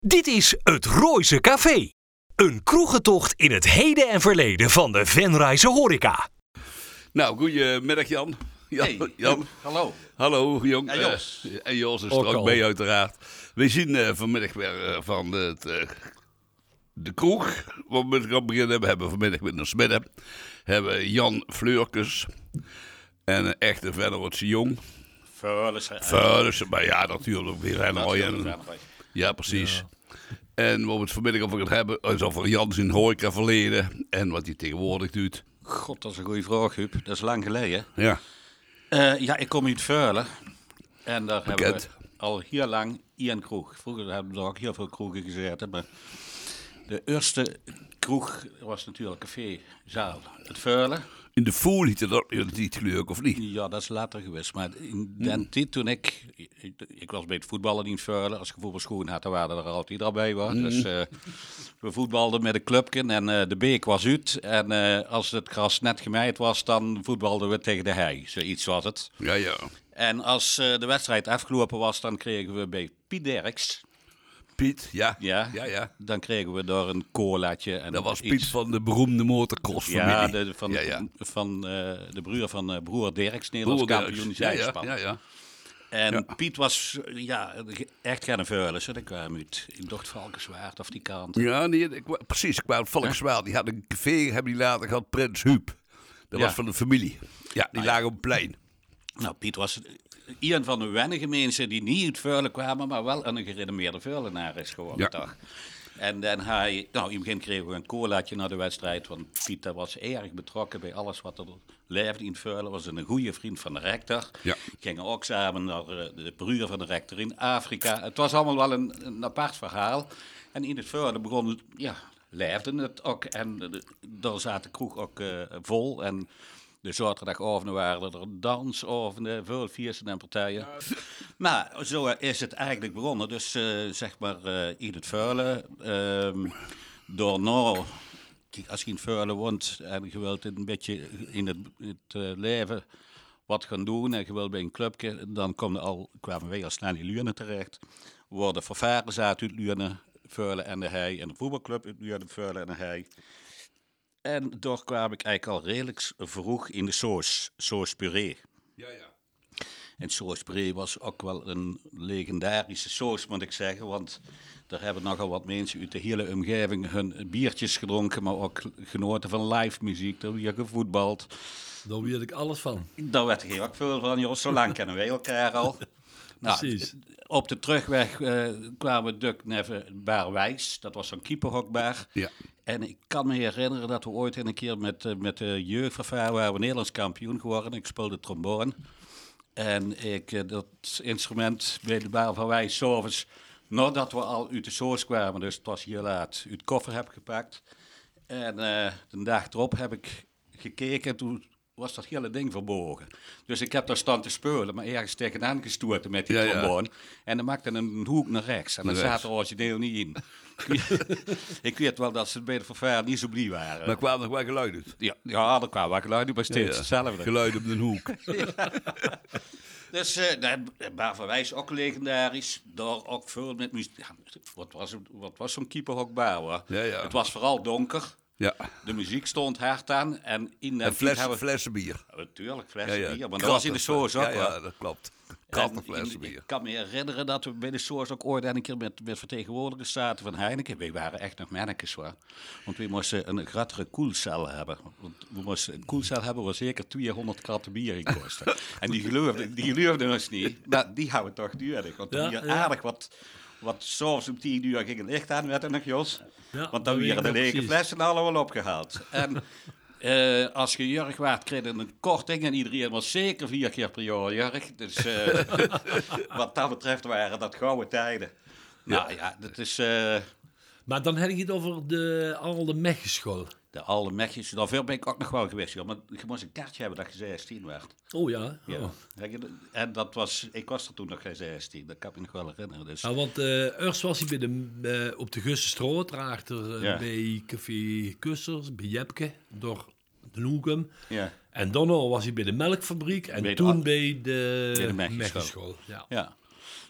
Dit is het Rooise Café. Een kroegentocht in het heden en verleden van de Venrayse horeca. Nou, goedemiddag Jan. Jan. Hallo. Hallo Jong. En Jos. En Jos is er ook bij uiteraard. We zien vanmiddag weer van de kroeg. Waar we gaan beginnen. We hebben vanmiddag met een smidden. Hebben Jan Fleurkes. En een echte Venrayse jong. Vuilers. Maar ja, natuurlijk. Weer Venray. Ja, precies. Ja. En waar we het vanmiddag over gaan hebben, is over Jan zijn horeca verleden en wat hij tegenwoordig doet. God, dat is een goede vraag, Huub. Dat is lang geleden. Ja. Ik kom uit Vuilen. En daar Bekend. hebben we al heel lang één kroeg. Vroeger hebben we ook heel veel kroegen gezeten. Maar de eerste kroeg was natuurlijk Café Zaal. Het Vuilen. In de Voel heette dat niet leuk, of niet? Ja, dat is later geweest. Maar in die tijd toen ik was bij het voetballen in Vuilen. Als je voetbalschoen had, dan waren er altijd al bij. Dus we voetbalden met een clubje en de beek was uit. En als het gras net gemaaid was, dan voetbalden we tegen de hei. Zoiets was het. Ja, ja. En als de wedstrijd afgelopen was, dan kregen we bij Piet Derks. Piet, ja. Ja. Dan kregen we daar een colaatje. En dat was iets. Piet van de beroemde motocross-familie. Ja, van de broer van broer Derks, Nederlands kampioen zijspan. Ja. En Piet was echt geen Vuilen. Dat kwam uit in Dordt-Valkenswaard of die kant. Ja, precies. Ik kwam uit Valkenswaard. Die had een café, hebben die later gehad, Prins Huub. Dat was van de familie. Ja, die lagen op het plein. Nou, Piet was een van de weinige mensen die niet uit Vuilen kwamen, maar wel een gerenommeerde Vuilenaar is geworden, toch? En dan in het begin kregen we een colaatje na de wedstrijd, want Piet was erg betrokken bij alles wat er leefde in Vuilen. Was een goede vriend van de rector. Ja. Gingen ook samen naar de broer van de rector in Afrika. Het was allemaal wel een apart verhaal. En in het Vuilen leefde het ook. En daar zat de kroeg ook vol. En de zaterdagavonden waren er dansavonden, veel feesten en partijen. Maar zo is het eigenlijk begonnen. Dus in het Vuilen. Daarna, als je in Vuilen woont en je wilt een beetje in het leven wat gaan doen en je wilt bij een clubje, dan kwamen wij al snel in Luurne terecht. We worden vervaren zaten uit Luurne, Vuilen en de Hei. En de voetbalclub uit Luurne, Vuilen en de Hei. En daar kwam ik eigenlijk al redelijk vroeg in de Soos Puree. Ja. En Soos Puree was ook wel een legendarische soos, moet ik zeggen. Want daar hebben nogal wat mensen uit de hele omgeving hun biertjes gedronken, maar ook genoten van live muziek. Daar weer gevoetbald. Daar weet ik alles van. Daar werd ik ook veel van, Jos. Zo lang kennen wij elkaar al. Precies. Op de terugweg kwamen we neven Bar Wijs. Dat was zo'n keeperhokbar. Ja. En ik kan me herinneren dat we ooit een keer met de jeugdvervaar waren we Nederlands kampioen geworden. Ik speelde trombone. En dat instrument bij de Bar van Wijs, 's avonds, nadat we al uit de soos kwamen, dus het was heel laat, uit de koffer heb gepakt. En de dag erop heb ik gekeken, toen was dat hele ding verbogen. Dus ik heb daar staan te spelen, maar ergens tegenaan gestoten met die trombone. En dan maakte een hoek naar rechts. En dan zat er origineel niet in. Ik weet wel dat ze bij de vervaar niet zo blij waren. Maar kwamen nog wel geluid uit? Ja, er kwamen wel geluiden, maar steeds hetzelfde. Geluid op de hoek. Dus Bar van Wijs ook legendarisch. Daar ook veel met muziek. Ja, wat was zo'n keeperhokbar, hoor? Ja. Het was vooral donker. Ja. De muziek stond hard aan. En Flessen bier. Natuurlijk, flessen bier. Maar dat was in de soos ook. Ja, dat klopt. Flessen bier. Ik kan me herinneren dat we bij de soos ook ooit een keer met vertegenwoordigers zaten van Heineken. Wij waren echt nog mannetjes, hoor. Want we moesten een grattere koelcel hebben. Want we moesten een koelcel hebben waar zeker 200 kratten bier in kosten. En die geloofden ons niet. Maar die houden toch duurder. Want aardig wat s'avonds om 10 uur ging het licht aan, werd er nog, Jos. Ja, want dan werden de lege flessen allemaal opgehaald. En als je jurk waard, kreeg je een korting en iedereen was zeker 4 keer per jaar jurk. Dus wat dat betreft waren dat gouden tijden. Nou ja, dat is... Maar dan heb je het over de Alde Mechjeschool. De Alde Mechjes, daarvoor ben ik ook nog wel geweest. Joh. Maar je moest een kaartje hebben dat je 16 werd. Oh ja? Ja. En ik was er toen nog geen 16, dat kan ik me nog wel herinneren. Dus. Nou, want eerst was hij op de Gussenstraat, daarachter bij Café Kussers, bij Jepke, door de Noegum. Ja. En daarna was hij bij de melkfabriek en toen bij de Mechjeschool. Ja.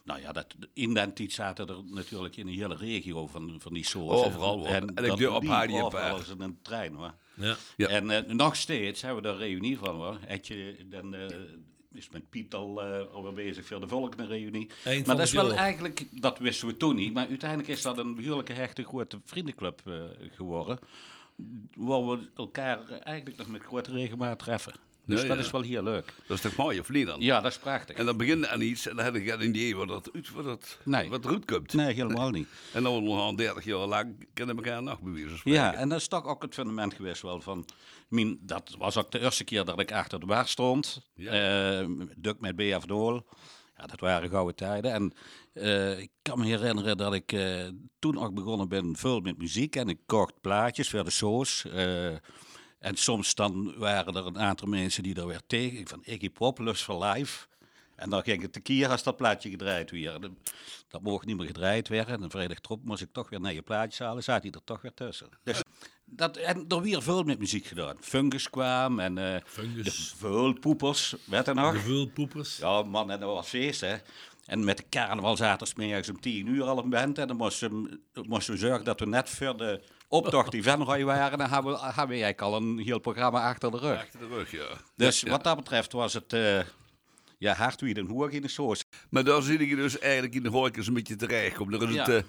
Nou ja, in die tijd zaten er natuurlijk in de hele regio van die soorten. Overal hoor. En ik dat doe op liep haar die overal als een trein hoor. Ja. Ja. En nog steeds hebben we daar een reunie van hoor. Dan is met Piet alweer bezig voor de volgende reunie. Eind Maar van dat is het wel jaar. eigenlijk, dat wisten we toen niet, maar uiteindelijk is dat een behoorlijke hechte grote vriendenclub geworden. Waar we elkaar eigenlijk nog met grote regelmaat treffen. Dus Ja, dat ja. is wel heel leuk. Dat is toch mooi, of niet dan? Ja, dat is prachtig. En dan begint aan iets en dan heb ik geen idee Nee. wat eruit komt. Nee, helemaal niet. En dan nog al 30 jaar lang kennen we elkaar nog bewijzen van spreken. Ja, en dat is toch ook het fundament geweest wel van... dat was ook de eerste keer dat ik achter de bar stond. Ja. Duk met B.F. Dool. Ja, dat waren gouden tijden. En ik kan me herinneren dat ik toen ook begonnen ben veel met muziek. En ik kocht plaatjes voor de shows. En soms dan waren er een aantal mensen die er weer tegen. Ik van Iggy Pop, Lust for Life. En dan ging het tekeer als dat plaatje gedraaid werd. Dat mocht niet meer gedraaid werden. En een vrijdag trop moest ik toch weer naar je plaatjes halen. Zat hij er toch weer tussen. Dus en er weer veel met muziek gedaan. Fungus kwam en Fungus. de Vulpoepers, weet je nog? De vulpoepers. Ja man, en dat was feest hè. En met de carnaval zaten we 's middags om 10 uur al een band. En dan moesten we zorgen dat we net voor de optocht die Venray waren. Dan hebben we eigenlijk al een heel programma achter de rug. Achter de rug, ja. Dus Ja. wat dat betreft was het hard wie den hoog in de soos. Maar daar zit ik dus eigenlijk in de horeca een beetje terechtkomen. Er is Ja.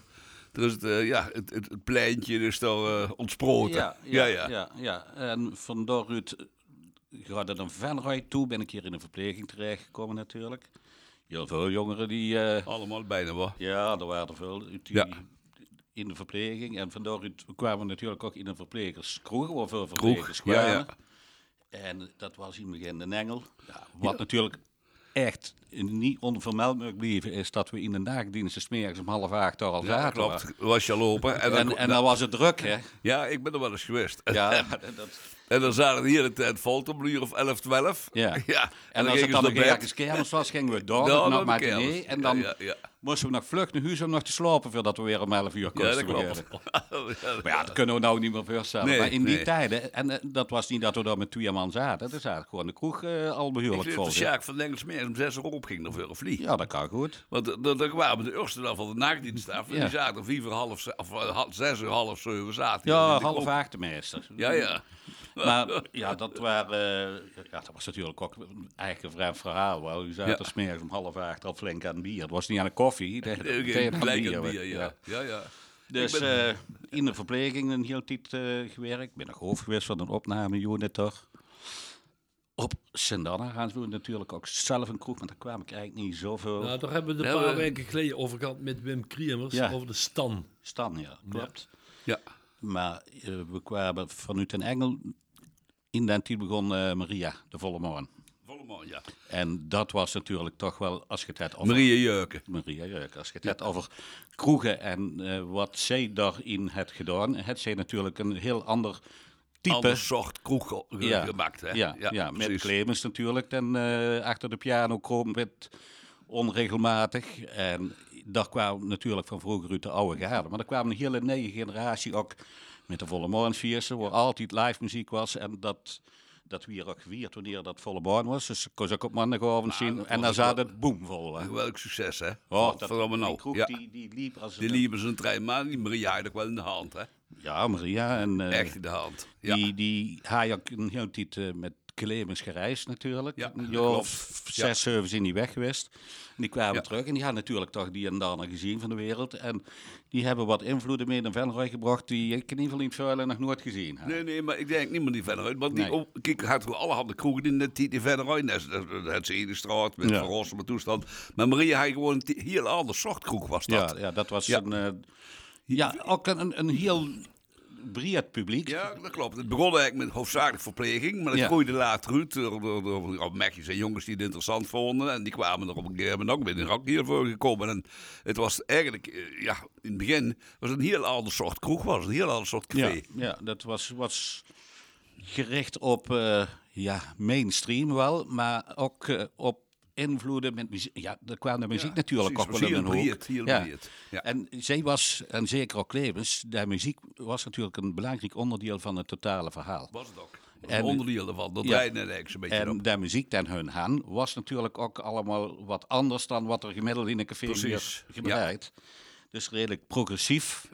het pleintje is daar ontsproten. Ja. En van daaruit gaat het een Venray toe. Ben ik hier in de verpleging terechtgekomen natuurlijk. Heel veel jongeren die... Allemaal bijna wat. Ja, er waren er veel Ja. in de verpleging. En van daaruit kwamen we natuurlijk ook in een verplegerskroeg, waar veel verplegers Kroeg, ja, kwamen. ja. En dat was in het begin de Engel. Ja, wat natuurlijk echt niet onvermeld moet blijven, is dat we in de nachtdiensten 's middags om 7:30 daar al Ja, zaten. klopt. Was je lopen. En dan was het druk, hè? Ja, ik ben er wel eens geweest. Ja, En dan zaten we hier de tijd vol tot een uur of 11, 12. ja. Ja. En als het dan nog ergens kermis was, gingen we door Ja, naar de matinee. kermis. En dan Ja. moesten we nog vlucht naar huis om nog te slapen, voordat we weer om 11 uur Ja, kosten dat klopt. beginnen. Maar ja, dat kunnen we nou niet meer voorstellen. Nee, maar in die nee. tijden, en dat was niet dat we daar met 2 man zaten. Er zaten gewoon de kroeg al Ik behoorlijk zit vol. de hè. Sjaak van Engels meer om 6 uur op ging er voor of niet. Ja, dat kan goed. Want dan kwamen de eerste dag van de nachtdienst af. En Ja. die zaten om 6 uur, half 7 zaten. Ja, in de half kroeg. 8 meester. Ja. Maar ja, dat was natuurlijk ook een eigen vreemd verhaal. Wel. U zaten Ja. 's middags om 7:30 al flink aan bier. Het was niet aan de koffie, meteen aan Gelijk bier. een bier, ja. Ja. Dus Ik ben- in de verpleging een heel tijd gewerkt. Ik ben nog hoofd geweest van een opnameunit toch. Op Sint-Anna gaan ze natuurlijk ook zelf een kroeg, want daar kwam ik eigenlijk niet zoveel. Nou, daar hebben we Ja, een paar we- weken geleden over gehad met Wim Kriemers. Ja. Over de Stan. Stan, ja, klopt. Ja. Maar we kwamen vanuit Den Engel. In die tijd begon Maria, de volle maan. Volle man, ja. En dat was natuurlijk toch wel, als je het hebt over... Maria Jeuken. Maria Jeuk, als je het hebt over kroegen en wat zij daarin heeft gedaan, heeft zij natuurlijk een heel ander type... Ander soort kroeg Ja. gemaakt, hè? Ja, met precies. Clemens natuurlijk. En achter de piano kroon met onregelmatig. En daar kwamen natuurlijk van vroeger uit de oude garde. Maar er kwam een hele nieuwe generatie ook met de Volle Maansviersen, waar altijd live muziek was. En dat we hier ook gevierd wanneer dat Volle Maan was. Dus ik kon ze ook op maandagavond zien. dat En was dan ook zat het boomvol. Hè. Welk succes, hè? Oh, Phenomenaal. die kroeg Ja. die liep als Die liepen zijn trein, maar die Maria had ook wel in de hand, hè? Ja, Maria. En, Echt in de hand. Ja. Die had ook een hele tijd met Clemens gereisd natuurlijk. Ja, Een dat jaar klopt. of 6, 7 zijn die weg geweest. En die kwamen Ja. terug en die hadden natuurlijk toch die en daarna gezien van de wereld. En die hebben wat invloeden mee naar Venray gebracht die ik in ieder geval in het vuil nog nooit gezien heb. Nee, maar ik denk niet meer die verder uit. Want die, Nee. kijk, had gewoon allerhande kroegen in die verder uit. Het is in de straat met Ja. verrossende toestand. Maar Maria had gewoon een heel ander soort kroeg was dat. Ja, dat was Ja. ook een heel breed publiek. Ja, dat klopt. Het begon eigenlijk met hoofdzakelijk verpleging, maar dat Ja. groeide later uit door meisjes en jongens die het interessant vonden. En die kwamen er op een gegeven moment ook met een rak hiervoor gekomen. En het was eigenlijk, in het begin was het een heel ander soort kroeg, was het een heel ander soort café. Ja, dat was gericht op mainstream wel, maar ook op invloeden met muziek. Ja, daar kwam de muziek natuurlijk ook precies, wel in heel een hoek. breed, heel Ja. breed. Ja. En zij was, en zeker ook Clemens, de muziek was natuurlijk een belangrijk onderdeel van het totale verhaal. Was het ook. En onderdeel ervan. Dat draaide eigenlijk een beetje en op. de muziek ten hun aan was natuurlijk ook allemaal wat anders dan wat er gemiddeld in een café Precies, hier gedraaid. Dus redelijk progressief.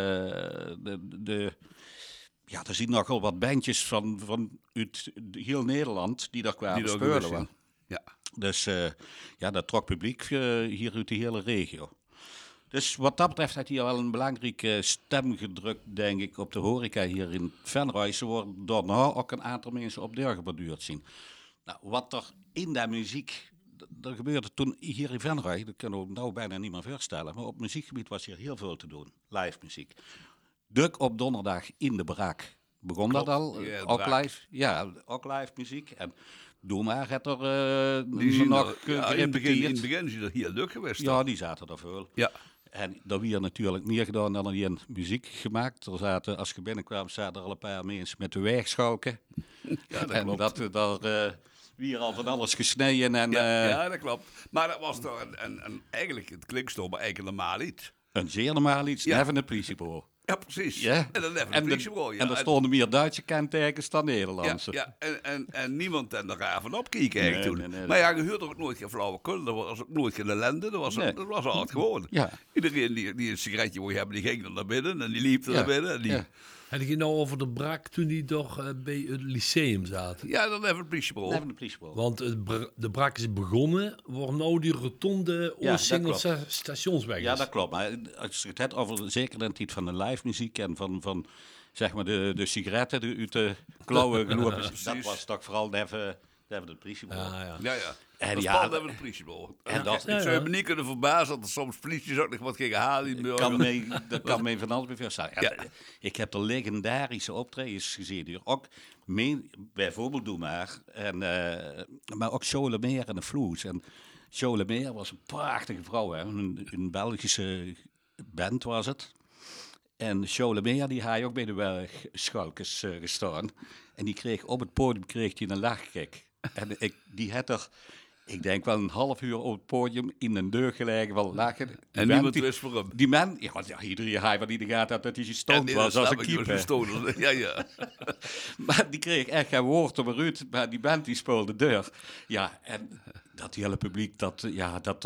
Ja, er zien nogal wat bandjes van uit heel Nederland die daar kwamen spelen. Ja. Dus dat trok publiek hier uit de hele regio. Dus wat dat betreft heeft hij wel een belangrijke stem gedrukt, denk ik, op de horeca hier in Venray. Ze worden daarna ook een aantal mensen op deur geborduurd zien. Nou, wat er in de muziek, er gebeurde toen hier in Venray, dat kunnen we nou bijna niet meer voorstellen, maar op muziekgebied was hier heel veel te doen, live muziek. Duk op donderdag in de Braak begon dat al, ja, ook live. Ja, ook live muziek. En doe maar, het er nog in het begin is het heel leuk geweest. Ja, die zaten er veel. Ja. En er werd natuurlijk meer gedaan dan alleen muziek gemaakt. Er zaten, als je binnenkwam, zaten er al een paar mensen met de weegschalken. Ja, dat en klopt. daar weer al van alles gesneden. En, ja, dat klopt. Maar dat was toch eigenlijk, het klinkt stom, maar eigenlijk normaal iets. Een zeer normaal iets, Ja. never een politiebureau. Ja, precies. Ja. En dan even een politiebureau. Ja. En er stonden meer Duitse kentekens dan Nederlandse. Ja, en niemand en er raar van opkijken eigenlijk toen. Nee. Maar ja, je hoorde ook nooit geen flauwekul. Er was ook nooit geen ellende. Dat was altijd gewoon. Ja. Iedereen die een sigaretje wou hebben, die ging er naar binnen. En die liep er naar binnen. En die... Ja. En die ging nou over de Braak toen die toch bij het lyceum zaten. Ja, dan even een politiebureau. Never een politiebureau. Want de Braak is begonnen, wordt nou die rotonde Ja, Oostsingelse stationsweg is. Ja, dat klopt. Maar als je het hebt over zeker de tijd van de live muziek en van zeg maar de sigaretten die uit de klauwen gelopen is, dat was toch vooral even de politiebureau. Ja. Ja. En Dat ja, spannend hebben we een politiebureau. en dat- Ik zou me niet kunnen verbazen dat er soms politie ook nog wat gingen halen. In de dat kan me van alles bij staan. Ja. Ik heb de legendarische optredens gezien hier. Ook bijvoorbeeld Doe maar. Maar ook Cholemeer en de Vloes. En Cholemeer was een prachtige vrouw. Hè? Een Belgische band was het. En Cholemeer die had ook bij de Werkschalkers gestaan. En die kreeg op het podium een lachgek. En die had er... Ik denk wel een half uur op het podium in een deur gelegen van lachen. En niemand wist waarom. Die man, iedereen had van die de gaten had dat hij gestoond was als een keeper. Ja. Maar die kreeg echt geen woord om eruit. Maar die band die speelde deur. Ja, en dat hele publiek, dat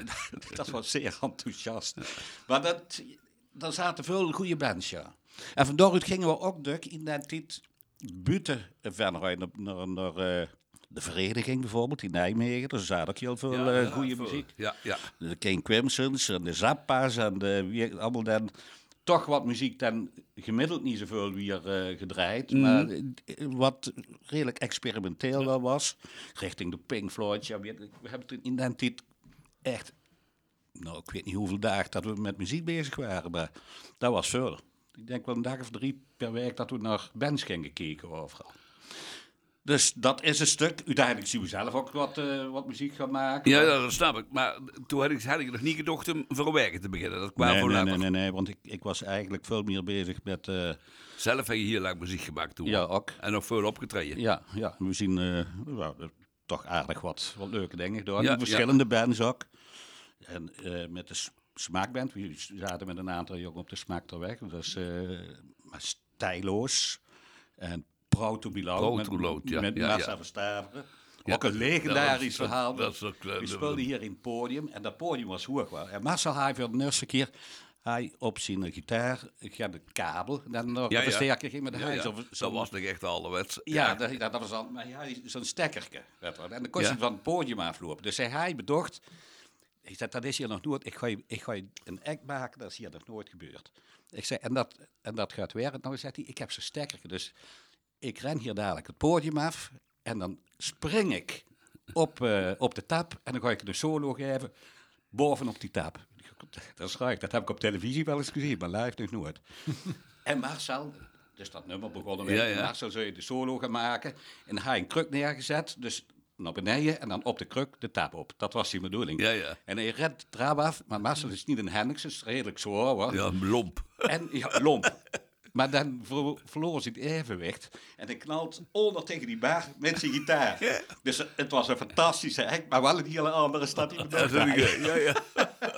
was zeer enthousiast. Maar daar zaten veel goede bands, ja. En van daaruit gingen we ook in de tijd buiten Venray naar de Vereniging bijvoorbeeld in Nijmegen. Daar zaten ook heel veel goede muziek. Ja. De King Crimsons en de Zappa's en allemaal dan toch wat muziek dan gemiddeld niet zoveel weer gedraaid. Maar wat redelijk experimenteel wel was. Richting de Pink Floyd. Ja, we hebben toen in die tijd echt... Nou, ik weet niet hoeveel dagen dat we met muziek bezig waren. Maar dat was veel. Ik denk wel een dag of 3 per week dat we naar bands gingen kijken overal. Dus dat is een stuk. Uiteindelijk zien we zelf ook wat muziek gaan maken. Ja, dat snap ik. Maar toen had ik nog niet gedacht om voor werken te beginnen. Dat kwam voor later. Nee, want ik was eigenlijk veel meer bezig met... Zelf heb je heel lang muziek gemaakt toen. Ja, ook. En nog veel opgetreden. Ja, we zien toch aardig wat leuke dingen gedaan. Ja, Verschillende bands ook. En met de Smaakband. We zaten met een aantal jongen op de Smaak ter weg. Dus Stijloos en Proud to be Loud met Massa Verstaveren. Ja, ook een legendarisch dat verhaal. dat is ook, We speelden hier in het podium en dat podium was hoog. En Marcel had voor de eerste keer op zijn gitaar de kabel en dan de versterker ging met de huis. Dat was nog echt ouderwets. Ja, dat was al, maar zo'n stekkerke. En dan kon je van het podium aflopen. Dus hij bedacht, ik zei, dat is hier nog nooit, ik ga je een act maken, dat is hier nog nooit gebeurd. Ik zei, en dat gaat werken. Nou zegt hij, ik heb zo'n stekkerke, dus ik ren hier dadelijk het podium af en dan spring ik op de tap en dan ga ik een solo geven bovenop die tap. Dat is raar, dat heb ik op televisie wel eens gezien, maar live nog nooit. En Marcel, dus dat nummer begonnen we. Ja. Marcel zou je de solo gaan maken en hij een kruk neergezet, dus naar beneden en dan op de kruk de tap op. Dat was die bedoeling. Ja. En hij redt de trap af, maar Marcel is niet een Hendricks, is redelijk zwaar hoor. Ja, lomp. En lomp. Maar dan verloor ze het evenwicht. En hij knalt onder tegen die bar met zijn gitaar. Ja. Dus het was een fantastische act, maar wel een hele andere stad. Ja.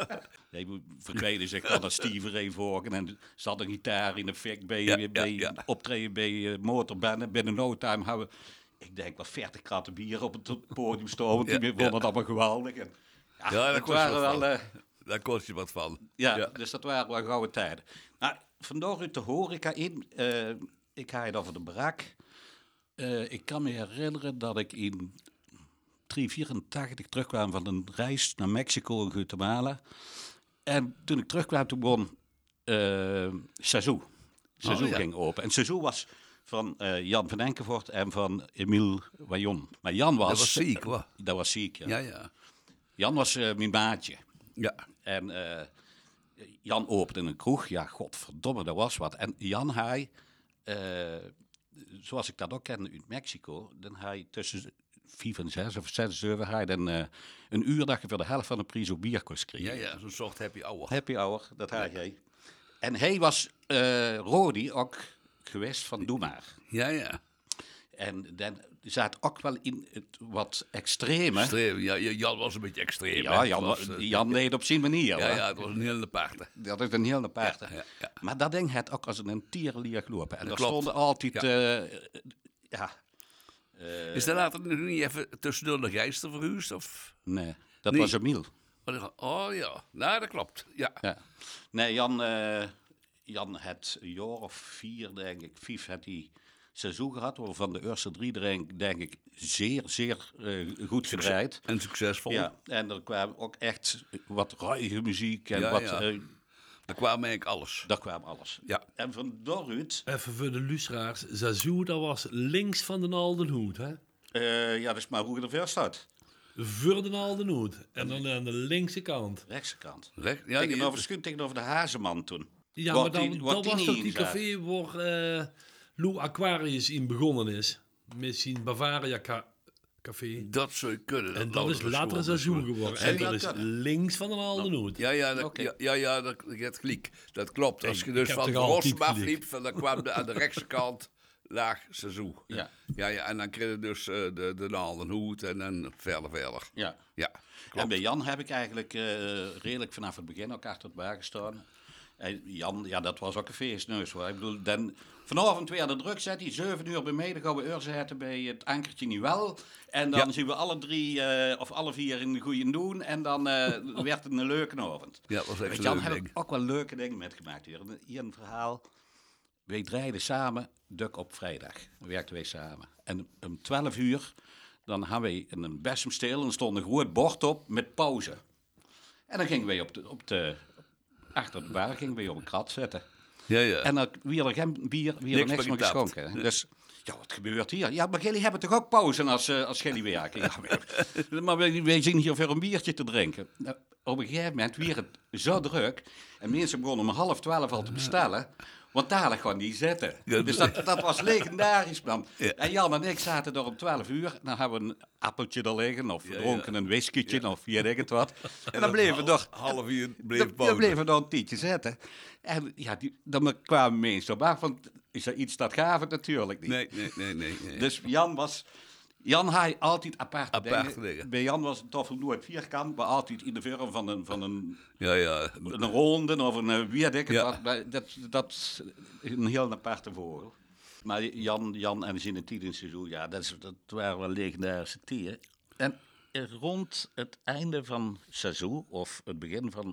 Die verkleedde zich dan als Steve Ray Vaughan en zat een gitaar in de fik bij optreden bij motorbanden. Binnen no time hadden we, ik denk wel 40 kratten bier op het podium staan. Want die vonden het allemaal geweldig. En, daar waren wel... Daar kost je wat van. Ja, dus dat waren wel gouden tijden. Nou, vandaar uit de horeca in. Ik ga het over de barak. Ik kan me herinneren dat ik in 1984 terugkwam van een reis naar Mexico en Guatemala. En toen ik terugkwam, toen begon Sazoo. Sazoo ging open. En Sazoo was van Jan van Enkevoort en van Emile Wayon. Maar Jan was... Dat was ziek, hoor. Dat was ziek, ja. Ja. Jan was mijn maatje. Ja. En Jan opende een kroeg. Ja, godverdomme, dat was wat. En Jan, hij, zoals ik dat ook kende uit Mexico, dan hij tussen 5 en 6 of 6, 7, hij dan een uur dat je voor de helft van de prijs ook bier kon krijgen. Ja, zo'n soort happy hour. Happy hour, dat had hij. En hij was Rodi ook geweest van Doe Maar. Ja. En dan zat ook wel in het wat extreme. Ja, Jan was een beetje extreem. Ja, hè. Jan deed op zijn manier. Ja, het was een hele aparte. Dat is een heel aparte. Ja. Maar dat ding had ook als een tierenlier gelopen. En Dat daar klopt. stonden altijd... Is dat later nog niet even tussendoor de Gijster verhuisd? Of? Nee, dat Nee. was Emiel. Oh ja, nou dat klopt. Ja. Nee, Jan had een jaar of 4, denk ik, 5 had hij seizoen gehad. Waarvan de eerste 3, denk ik, zeer goed gedraaid. En succesvol. Ja, en er kwam ook echt wat ruige muziek. En Daar kwam eigenlijk alles. daar kwam alles. Ja. En van daaruit... Even voor de luisteraars. Sazoo, dat was links van de Aldenhoed, hè? dat is maar hoe je er ver staat. Voor de Aldenhoed. En dan aan de linkse kant. Rechtse kant. Ja, Tegenover de Hazeman toen. Ja, Wat maar dan, die- wat dat die was niet toch in die zaten. café waar Lou Aquarius in begonnen is. Met zijn Bavaria Café. dat zou je kunnen. En dat is later Sazoo geworden. En dat is links van de Aldenhoed. Ja, dat je hebt gelijk. Dat klopt. Als je dus heb van de toch altijd Rossum gelijk. afliep, dan kwam aan de rechtse kant laag Sazoo. Ja. En dan kreeg je dus de Aldenhoed en dan verder. Ja. Ja, En klopt. bij Jan heb ik eigenlijk redelijk vanaf het begin ook achter het wagen gestaan. En Jan, ja, dat was ook een feestneus hoor. Ik bedoel, vanavond weer de druk zet hij 7 uur bij mij. Dan gaan we uur zetten bij het Ankertje Nieuwel. En dan zien we alle 3 of alle 4 in de goede doen. En dan werd het een leuke avond. Ja, dat was echt Met een Jan leuk heb ding. ik ook wel leuke dingen metgemaakt. Hier een verhaal. Wij draaiden samen Duk op vrijdag. Dan werkten wij samen. En om 12 uur, dan hadden wij een Bessemsteel en er stond een groot bord op met pauze. En dan gingen wij achter de bar gingen wij op een krat zitten. Ja. En dan wie er geen bier, wie er niks meer meer getapt. geschonken. Dus, ja, wat gebeurt hier? Ja, maar jullie hebben toch ook pauze als jullie werken? Ja, maar wij zien hier voor een biertje te drinken. Nou, op een gegeven moment werd het zo druk. En mensen begonnen om 11:30 al te bestellen. Want daar gewoon niet zitten. Ja, Dus dat was legendarisch, man. Ja. En Jan en ik zaten er om 12 uur. Dan hebben we een appeltje er liggen. Of dronken een whiskytje. Of weet ik het wat. En dan bleven we toch... Half uur bleef Dan pauze. bleven we dan een tientje zitten. En ja, dan kwamen mensen op af. Want is er iets dat gaaf het natuurlijk niet. Nee. Dus Jan had altijd aparte Aparte dingen. Bij Jan was het toch nooit vierkant, maar altijd in de vorm van een Ja. een ronde of een weet ik het Ja. wat. Maar dat is een heel aparte vogel. Maar Jan en zijn tijdensseizoen, ja, dat waren wel legendarische tijden. En rond het einde van seizoen, of het begin van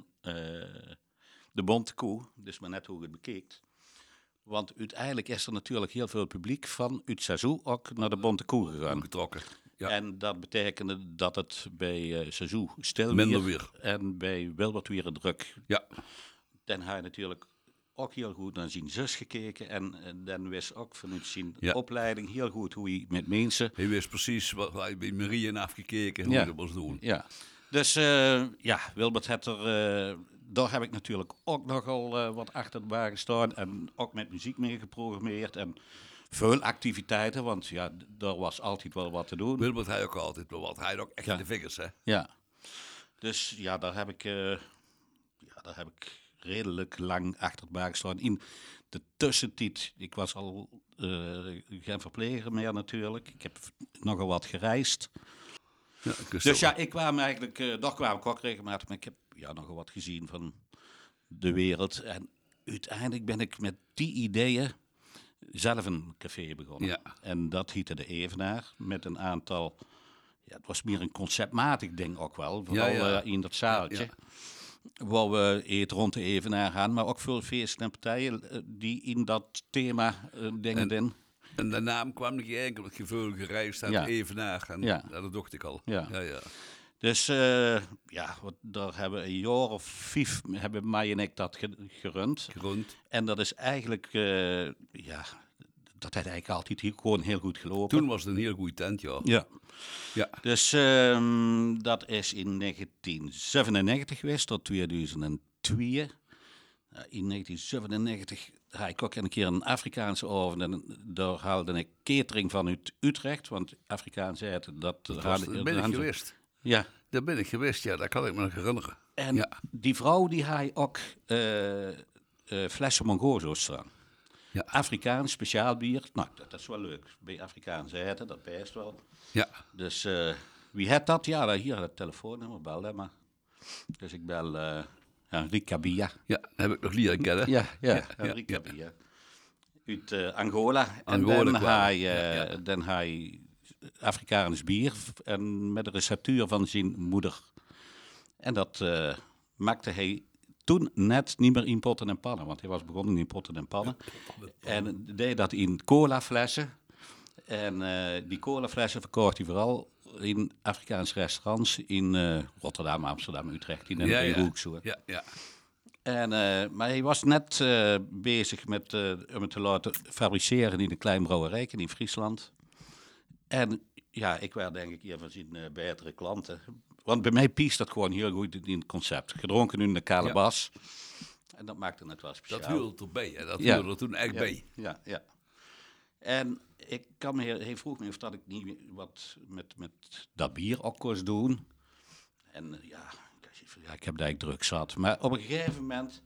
de Bonte Koe, dus maar net hoe je het bekeekt. Want uiteindelijk is er natuurlijk heel veel publiek van uit seizoen ook naar de Bonte Koe gegaan. Getrokken. Ja. En dat betekende dat het bij seizoen stil Minder weer weer. en bij Wilbert weer druk. Ja. Dan had je natuurlijk ook heel goed naar zijn zus gekeken. En dan wist ook vanuit zijn Ja. opleiding heel goed hoe hij met mensen... Hij wist precies wat hij bij Marieën afgekeken hoe Ja. hij dat moest doen. Ja. Dus Wilbert had er... daar heb ik natuurlijk ook nogal wat achter de wagen gestaan. En ook met muziek mee geprogrammeerd. En veel activiteiten, want ja, er was altijd wel wat te doen. Wilbert had ook altijd wel wat. Hij had ook echt Ja. de vingers, hè? Ja. Dus ja, daar heb ik redelijk lang achter de wagen gestaan. In de tussentijd, ik was al geen verpleger meer natuurlijk. Ik heb nogal wat gereisd. Ja, Dus ja, ik kwam eigenlijk, daar kwam ik ook regelmatig. Maar ik heb nogal wat gezien van de wereld. En uiteindelijk ben ik met die ideeën zelf een café begonnen. Ja. En dat heette de Evenaar met een aantal... Ja, het was meer een conceptmatig ding ook wel. Vooral in dat zaaltje. Ja. Waar we eten rond de Evenaar gaan. Maar ook veel feesten en partijen die in dat thema dingen doen. En de naam kwam niet enkel het gevoelige reis aan Ja. Evenaar. En Ja. dat dacht ik al. Ja. Ja. Dus daar hebben een jaar of 5 hebben Mai en ik dat gerund. Grond. En dat is eigenlijk, dat heeft eigenlijk altijd gewoon heel goed gelopen. Toen was het een heel goede tent, ja. Ja. Ja. Dus dat is in 1997 geweest, tot 2002. In 1997 had ik ook een keer een Afrikaanse avond en daar haalde ik catering van uit Utrecht, want Afrikaans zei het. Daar ben ik geweest. Ja. Daar ben ik geweest, ja. Dat kan ik me nog herinneren. En Ja. die vrouw die had ook flessen Mongozo's staan. Ja. Afrikaans speciaal bier. Nou, dat is wel leuk. Bij Afrikaans eten, dat best wel. Ja. Dus wie had dat? Ja, hier het telefoonnummer, bel hem maar. Dus ik bel Henrique Bia. Ja, dat heb ik nog leren kennen. Ja, ja. Henrique Bia. Uit Angola. Angola En dan kwamen. hij, dan hij Afrikaans bier en met de receptuur van zijn moeder. En dat maakte hij toen net niet meer in potten en pannen, want hij was begonnen in potten en pannen. En deed dat in colaflessen. En die colaflessen verkocht hij vooral in Afrikaanse restaurants in Rotterdam, Amsterdam, Utrecht, in de hoek zo. Ja. En, maar hij was net bezig met om het te laten fabriceren in een klein brouwerijke in Friesland. En ja, ik werd denk ik een van zijn betere klanten. Want bij mij piest dat gewoon heel goed in het concept. Gedronken in de kalebas. Ja. En dat maakte het wel speciaal. Dat huurde erbij, hè? Dat huurde er toen echt bij. Ja. En hij vroeg me of dat ik niet wat met dat bier ook kon doen. En ik heb daar druk zat. Maar op een gegeven moment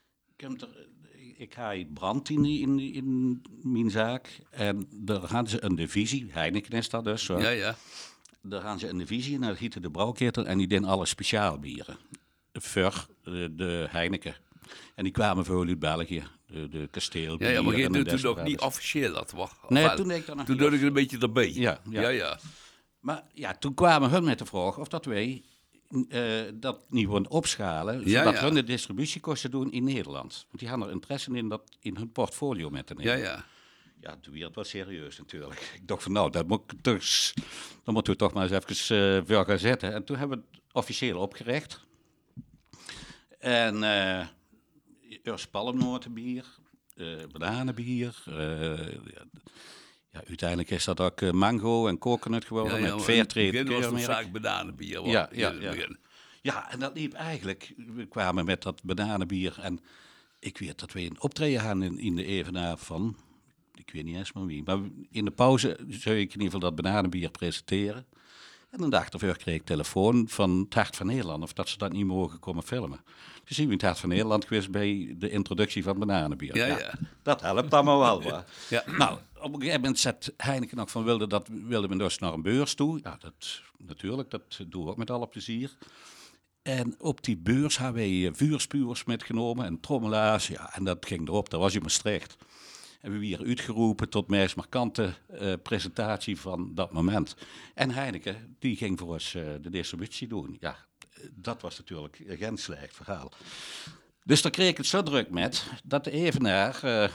ik had brand in mijn zaak. En daar hadden ze een divisie. Heineken is dat dus. Zo. Ja. Daar gaan ze een divisie en dat heette de brouwketel. En die deden alle speciaalbieren. De Heineken. En die kwamen veel uit België. De kasteelbieren. Ja, maar je doet toen nog niet niet officieel dat was. Nee, toen deed ik dat nog toen niet. Toen ik een beetje erbij. Ja. Maar ja, toen kwamen hun met de vraag of dat wij dat niet willen opschalen, zodat hun de distributiekosten doen in Nederland. Want die hadden er interesse in dat in hun portfolio met te nemen. Ja, toen werd het wel serieus natuurlijk. Ik dacht van nou, dat moeten we toch maar eens even voor gaan zetten. En toen hebben we het officieel opgericht. En eerst palmnotenbier, bananenbier. Uiteindelijk is dat ook mango en coconut geworden met fairtrade keurmerk. Het was een zaak bananenbier. Ja, en dat liep eigenlijk. We kwamen met dat bananenbier en ik weet dat we een optreden hadden in de Evenaar van, ik weet niet eens maar wie, maar in de pauze zou ik in ieder geval dat bananenbier presenteren. En een dag ervoor kreeg ik telefoon van het Hart van Nederland of dat ze dat niet mogen komen filmen. Dus zien we in het Hart van Nederland geweest bij de introductie van bananenbier. Ja. Dat helpt allemaal wel. Maar. Ja. Nou, op een gegeven moment zet Heineken nog van wilde men dus naar een beurs toe. Ja, dat doen we ook met alle plezier. En op die beurs hebben wij vuurspuwers metgenomen en trommelaars. Ja, en dat ging erop, dat was in Maastricht. En we werden uitgeroepen tot meest markante presentatie van dat moment. En Heineken, die ging voor ons de distributie doen. Ja, dat was natuurlijk een ganz slecht verhaal. Dus daar kreeg ik het zo druk met dat de Evenaar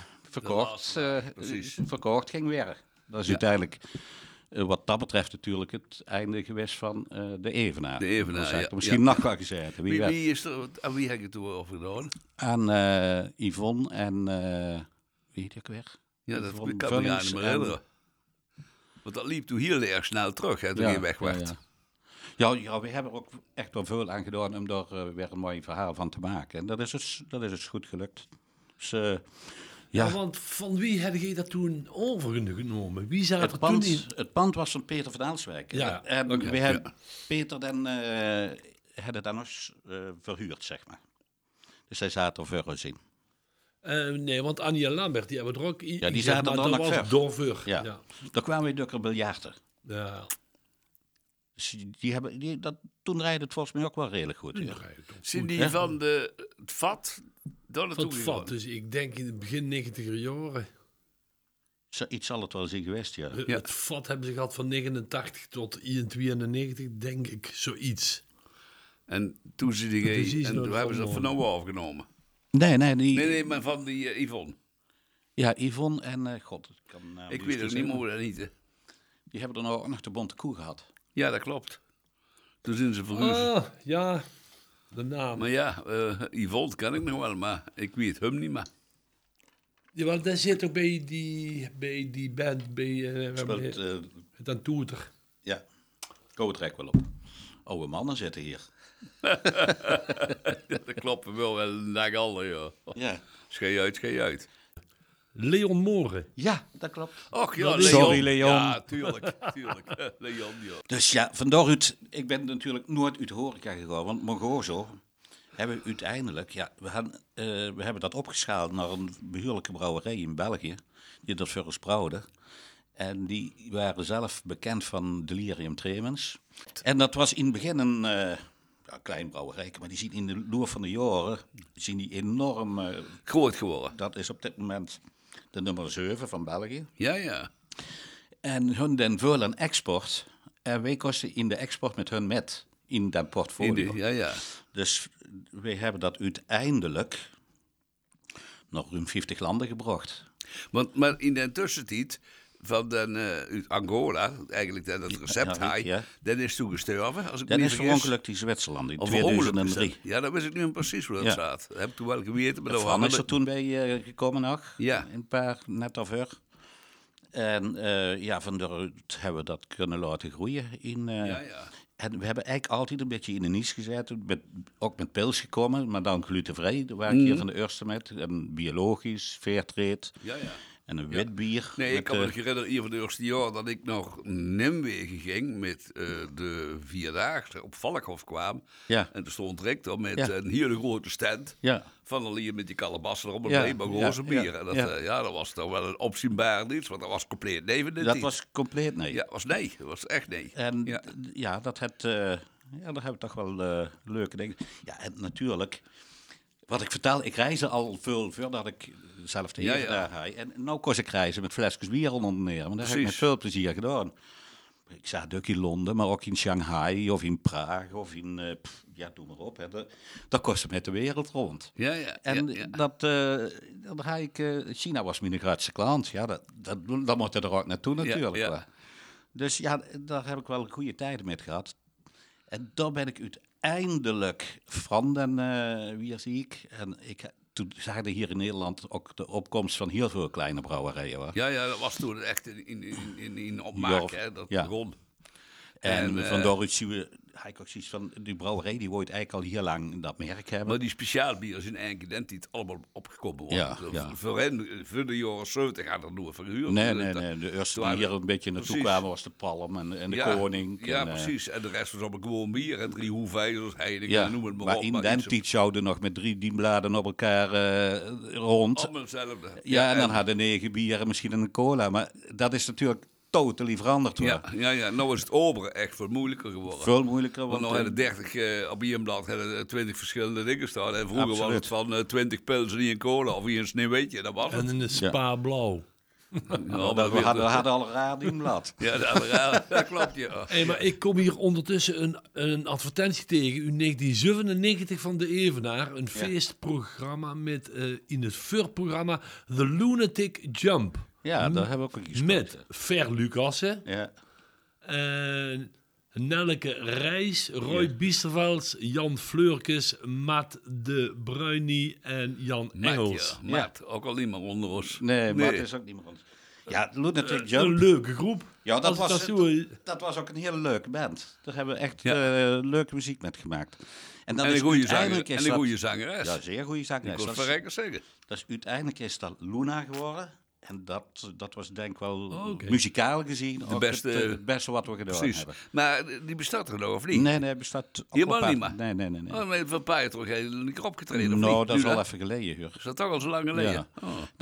verkocht ging weer. Dat is uiteindelijk, wat dat betreft natuurlijk, het einde geweest van de Evenaar. De Evenaar, misschien nog wat gezegd. Wie is er, aan wie heb je het toen over gedaan? Aan Yvonne en... wie heet ik weer? Ja, dat kan ik me niet meer herinneren. Want dat liep toen heel erg snel terug, hè, toen je weg werd. Ja, we hebben er ook echt wel veel aan gedaan om daar weer een mooi verhaal van te maken. En dat is dus goed gelukt. Dus, want van wie heb je dat toen overgenomen? Wie zat er toen in? Het pand was van Peter van Aalswijk. Ja, en we hebben Peter dan hadden nog verhuurd, zeg maar. Dus hij zat er voor ons in. Nee, want Anja Lambert, die hebben er ook... die zaten dan nog ver. Doorver. Ja. Daar kwamen we door biljarten. Ja. Dus toen rijden het volgens mij ook wel redelijk goed. Ja. Zijn die van het vat daar naartoe Wat gegaan? vat, dus ik denk in het begin 90er jaren. Iets zal het wel zijn geweest, ja. Ja. Het vat hebben ze gehad van 89 tot 92, denk ik, zoiets. En toen zijn die Precies, en nou, toen hebben ze dat van- van nou afgenomen. Nee, Nee, maar van die Yvonne. Ja, Yvonne en god, ik kan de naam Ik niet weet ook niet verzinnen. meer hoe dat heette. Die hebben dan ook nog de bonte koe gehad. Ja, dat klopt. Toen zijn ze verhuisd. Ah, ja, de naam. Maar ja, Yvonne ken ik nog wel, maar ik weet hem niet meer. Jawel, dat zit ook bij die band, bij Speelt, het aan Toeter. ja, ik trek wel op. Oude mannen zitten hier. Dat klopt wel een dag al, ja. Ja, Schei uit. Leon Moren. ja dat klopt. Och ja, Sorry, Leon. Ja, tuurlijk. Leon, ja. Dus ja, vandaar uit, ik ben natuurlijk nooit uit de horeca gegaan, want Mongozo hebben we uiteindelijk, ja, we hebben dat opgeschaald naar een behoorlijke brouwerij in België, die dat voor ons brouwde. En die waren zelf bekend van Delirium Tremens. En dat was in het begin een klein brouwerij, maar die zien in de loop van de jaren zien die enorm. Groot geworden. Dat is op dit moment de nummer 7 van België. Ja. En hun den veel aan export. En wij kosten in de export met hun met in dat portfolio. Ja. Dus wij hebben dat uiteindelijk nog ruim 50 landen gebracht. Maar in de tussentijd van den, uit Angola, eigenlijk dat recept Ja, hij, ja. dan is toen gestorven. Als ik Dat me is niet vergis. verongelukt in Zwitserland in Of verongelukt is 2003. dat. Ja, dat wist ik nu precies hoe dat Ja. staat. Dat heb ik toen wel geweten. Maar Fran is er toen bij gekomen nog. Ja. Een paar net of her. En van daaruit hebben we dat kunnen laten groeien. Ja. En we hebben eigenlijk altijd een beetje in de niche gezet. Ook met pils gekomen, maar dan glutenvrij. Daar waren ik hier van de eerste met. En biologisch, fairtrade. Ja. En een wit bier. Nee, met, ik kan me herinneren, hier van de eerste jaar dat ik nog Nimwegen ging met de Vierdaagse op Valkhof kwam. Ja. En er stond rector met Ja. een hele grote stand. Ja. Van alleen met die kalebassen erop en Ja, alleen maar roze ja, bier. ja, En dat, ja. dat was toch wel een opzienbaar iets, want dat was compleet nee van dit Dat niet. was compleet nee. Ja, was nee. Dat was echt nee. En Ja. daar hebben we toch wel leuke dingen. Ja, en natuurlijk, wat ik vertel, ik reisde al veel voordat ik zelf de Ja, heer ja. daar ga. En nou kost ik reizen met flesjes bier onder meer. Maar dat heb ik met Precies. veel plezier gedaan. Ik zag ook in Londen, maar ook in Shanghai of in Praag of in, doe maar op. Hè. Dat kost met de wereld rond. Ja. En ja. dan ga ik, China was mijn grootste klant. Ja, dat moet er ook naartoe natuurlijk. ja. wel. Dus ja, daar heb ik wel goede tijden mee gehad. En daar ben ik uiteindelijk van weer zie ik. En toen zag je hier in Nederland ook de opkomst van heel veel kleine brouwerijen. Hoor. Ja, dat was toen echt in opmaak, Ja, hè, dat ja. begon. En van daaruit zien we, heb ik ook zoiets van, die brouwerij die wordt eigenlijk al heel lang dat merk hebben. Maar die speciaalbieren zijn eigenlijk identiek allemaal opgekomen worden. Ja, ja. Voor de jaren 70 had er nog verhuurd. Nee. De eerste die hier een beetje naartoe Precies. kwamen was de Palm en de Ja, Koning. Ja, en, precies. En de rest was allemaal gewoon bier en 3 hoeveelers, Heineken, Ja, noem het maar maar op. in den tijd zouden nog met 3 dienbladen op elkaar rond. Allemaal hetzelfde. Ja, en dan hadden 9 bier en misschien een cola. Maar dat is natuurlijk totaal veranderd. Hoor. Ja, nou is het oberen echt veel moeilijker geworden. Veel moeilijker. Want nou hadden 30 op één blad 20 verschillende dingen staan. En vroeger was Absoluut. het van 20 pils en een cola of een sneeuwwitje. Dat was het. En een Spa Blauw. Ja, we hadden al een radioblad. Ja, dat klopt, ja. Hey, maar ik kom hier ondertussen een advertentie tegen. In 1997 van de Evenaar. Een feestprogramma met in het VUR-programma The Lunatic Jump. Ja, daar hebben we ook gespeeld. Met Ver Lucassen, Ja. Nelleke Reis, Roy Biestervels, Jan Fleurkes, Matt de Bruynie en Jan Engels. Maat, ook al niet meer onder ons. Nee, maar het is ook niet meer ons. Ja, Lunatic Een Jump. leuke groep. Ja, Als ik zo- dat was ook een hele leuke band. Daar hebben we echt Ja. leuke muziek met gemaakt. Dan En een is goede zanger. uiteindelijk is En een dat- goede zangeres. Ja, zeer goede Ik zangeres. kon het Dat is- verrekken zeggen. Dus uiteindelijk is dat Luna geworden. En dat was denk ik wel Oké. muzikaal gezien ook beste- het beste wat we gedaan Precies. hebben. Maar die bestaat er nog, of niet? Nee, het bestaat ook Helemaal apart. niet meer? Nee. Oh, maar van een paar jaar terug heb je er niet opgetreden, of Nou, niet? dat is Nu al dan? even geleden, hoor. Is dat toch al zo lang geleden? Ja. Oh.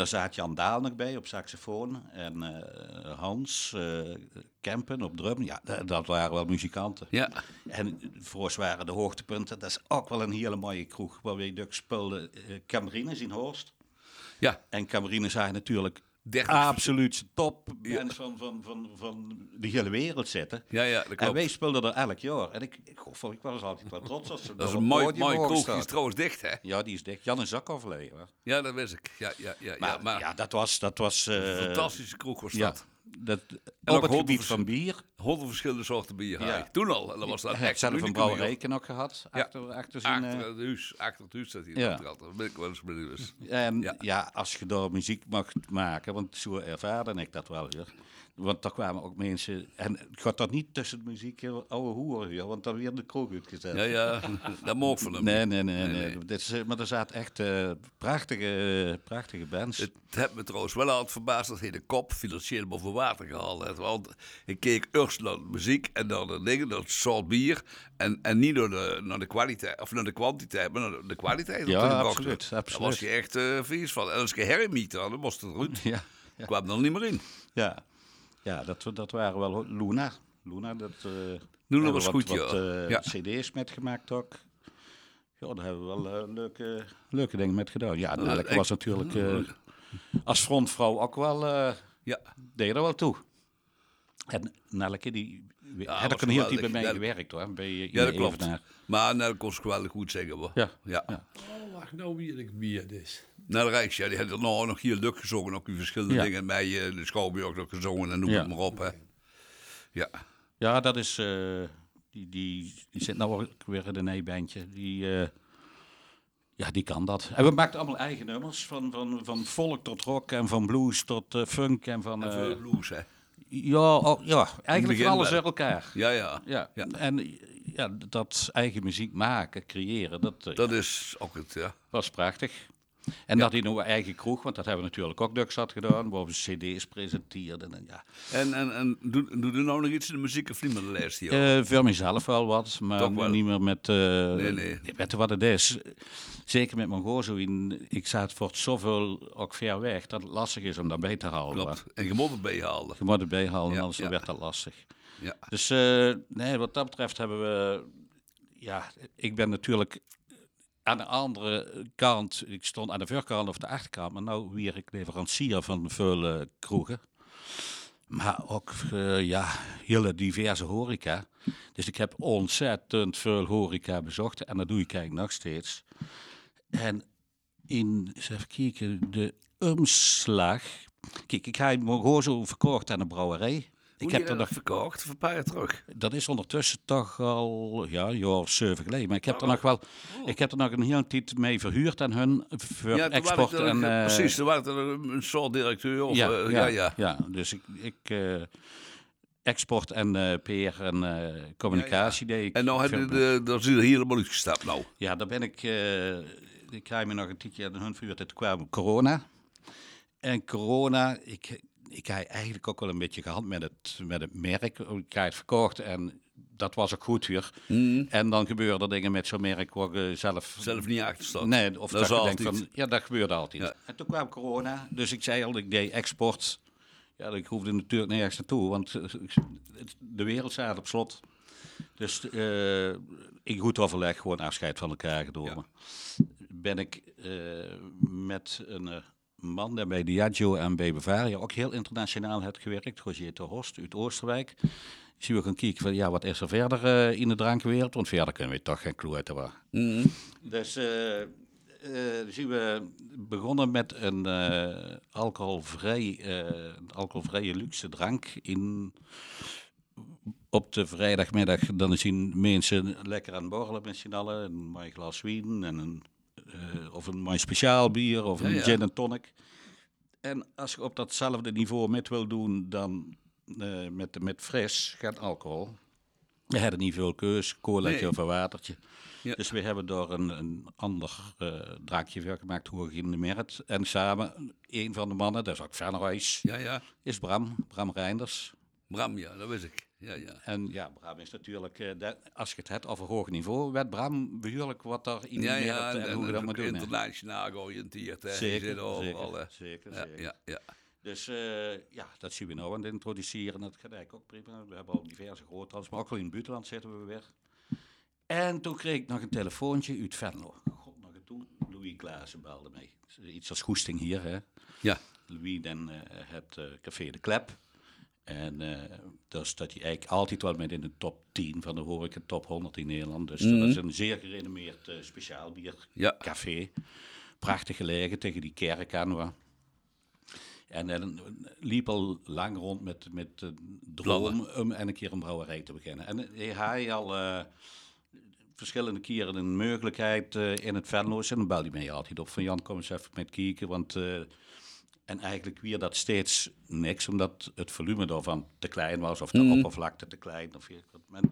Daar zat Jan Daal nog bij op saxofoon. En Hans Kempen op drum. Ja, dat waren wel muzikanten. Ja. En voor ons waren de hoogtepunten. Dat is ook wel een hele mooie kroeg. Waar we ook speelden Camerines in Horst. Ja. En Camerines zijn natuurlijk 30. absoluut top van de hele wereld zitten. Ja, dat En klopt. wij speelden er elk jaar. En ik was altijd wel trots als ze Dat is op een het mooi podium mogen kroeg. Die staan. is trouwens dicht, hè? Ja, die is dicht. Jan is ook overleden. Hoor. Ja, dat wist ik. Maar dat was een fantastische kroeg was ja, dat. op het ook gebied van bier. 100 verschillende soorten bier had Ja. ik. Toen al. En dat was dat Hij heeft echt zelf een unicum, brouwerij ook gehad. Ja. Achter zijn, Achter het huis staat hier. Ja. Daar ben ik wel eens benieuwd. Dus. En als je daar muziek mag maken, want zo ervaarde ik dat wel weer. Want daar kwamen ook mensen, en het gaat dat niet tussen de muziek, oude hoeren, want dan weer de kroeg uitgezet. Ja, dat mag van hem. Nee. Maar er zaten echt prachtige bands. Het heeft me trouwens wel altijd verbaasd dat hij de kop financieel boven water gehaald heeft. Want ik keek eerst naar de muziek en dan de dingen, dat soort bier. En niet naar de kwaliteit, of naar de kwantiteit, maar naar de kwaliteit. Ja, op de absoluut. Daar was je echt vies van. En als je herremiet had, dan was het eruit. Ja. Kwam er niet meer in. Ja, dat waren wel Luna. Luna was goed, ja. cd's met gemaakt ook. Ja, daar hebben we wel leuke dingen met gedaan. Ja, Nelke was natuurlijk als frontvrouw ook wel, deed er wel toe. En Nelke, die had ook een heel tijd bij mij gewerkt hoor, bij dat klopt. Evenaar. Maar Nelke kon ze geweldig goed zeggen hoor. Ja. Oh, wacht nou wie ik bier dus. Naar de Rijks, die had er nog heel leuk gezongen. Ook die verschillende dingen. Bij de Schouwburg nog gezongen en noem het maar op. Hè. Ja, dat is... Die zit nou ook weer in een nijbandje. Die kan dat. En we maakten allemaal eigen nummers. Van folk tot rock en van blues tot funk. En van veel blues, hè. Eigenlijk van alles uit elkaar. Ja. En dat eigen muziek maken, creëren, dat is ook het, was prachtig. En dat in onze eigen kroeg, want dat hebben we natuurlijk ook Duxat gedaan, waar we cd's presenteerden. En doe er nou nog iets in de muziek of niet met de lijst hier? Voor mezelf wel wat, maar wel. niet meer met... Nee. Weet je wat het is? Zeker met mijn gozo in, ik zat voor zoveel ook ver weg, dat het lastig is om dat bij te halen. Klopt. En je moet het bijhalen. Je moet het bijhalen, anders werd dat lastig. Ja. Dus wat dat betreft hebben we... Ja, ik ben natuurlijk... Aan de andere kant, ik stond aan de voorkant of de achterkant, maar nu weer ik leverancier van veel kroegen. Maar ook hele diverse horeca. Dus ik heb ontzettend veel horeca bezocht en dat doe ik eigenlijk nog steeds. En eens even kijken, de omslag. Kijk, ik heb mijn gozo verkocht aan een brouwerij. Ik heb er nog verkocht, een paar jaar terug. Dat is ondertussen toch al een jaar of 7 geleden. Maar ik heb er nog wel, ik heb er nog een hele tijd mee verhuurd aan hun voor export. Precies, toen waren er een soort directeur. Of, ja, dus ik export en PR en communicatie deed ik. En nou daar zie je helemaal uitgestapt nou. Ja, daar ben ik krijg me nog een tijdje aan hun verhuurd. Toen kwam corona. En corona, ik heb eigenlijk ook wel een beetje gehad met het merk. Ik heb het verkocht en dat was ook goed weer. En dan gebeuren er dingen met zo'n merk waar je zelf niet achter staat. Nee, of dat je denkt van, ja, dat gebeurt altijd. Ja. En toen kwam corona, dus ik zei al, ik deed export. Ja, ik hoefde natuurlijk nergens naartoe, want de wereld staat op slot. Dus in goed overleg gewoon afscheid van elkaar genomen. Ben ik met een... man die bij Diageo en bij Bavaria ook heel internationaal heeft gewerkt. Roger ter Horst uit Oosterwijk. Zien we gaan kijken van wat is er verder in de drankwereld, want verder kunnen we toch geen clue uit hebben. Dus zien we begonnen met een alcoholvrije luxe drank op de vrijdagmiddag. Dan zien mensen lekker aan borrelen met z'n allen, een mooi glas wien en of een mooi speciaal bier of een gin en tonic. En als je op datzelfde niveau met wil doen dan met fris, geen alcohol. We hadden niet veel keus, colaatje of een watertje. Ja. Dus we hebben door een ander drankje voor gemaakt, hoe in de markt. En samen, een van de mannen, dat is ook Venhuis, is Bram Reinders. Bram, ja, dat wist ik. Ja, ja. En ja, Bram is natuurlijk, als je het hebt over hoog niveau, werd Bram behoorlijk wat er in Ja, meer ja, en hoe je dat moet doen. Hè. internationaal georiënteerd. Hè. Zeker, Je zit overal, hè. zeker. Ja, ja. Dus ja, dat zien we nou aan het introduceren. Dat gaat eigenlijk ook prima. We hebben al diverse groothals, maar ook wel in het buitenland zitten we weer. En toen kreeg ik nog een telefoontje uit Venlo. God, nog toen. Louis Klaassen belde mij. Iets als goesting hier, hè. Ja. Louis dan het Café de Klep. En dus dat hij eigenlijk altijd wel met in de top 10 van de horeca, top 100 in Nederland. Dus dat is een zeer gerenommeerd speciaal biercafé. Prachtig gelegen tegen die kerk aan. Waar. En liep al lang rond met de droom om en een keer een brouwerij te beginnen. En hij had al verschillende keren een mogelijkheid in het Venlo's. En dan belde hij mij altijd op van Jan, kom eens even met kijken. Want, en eigenlijk weer dat steeds niks, omdat het volume daarvan te klein was. Of de oppervlakte te klein. Of maar,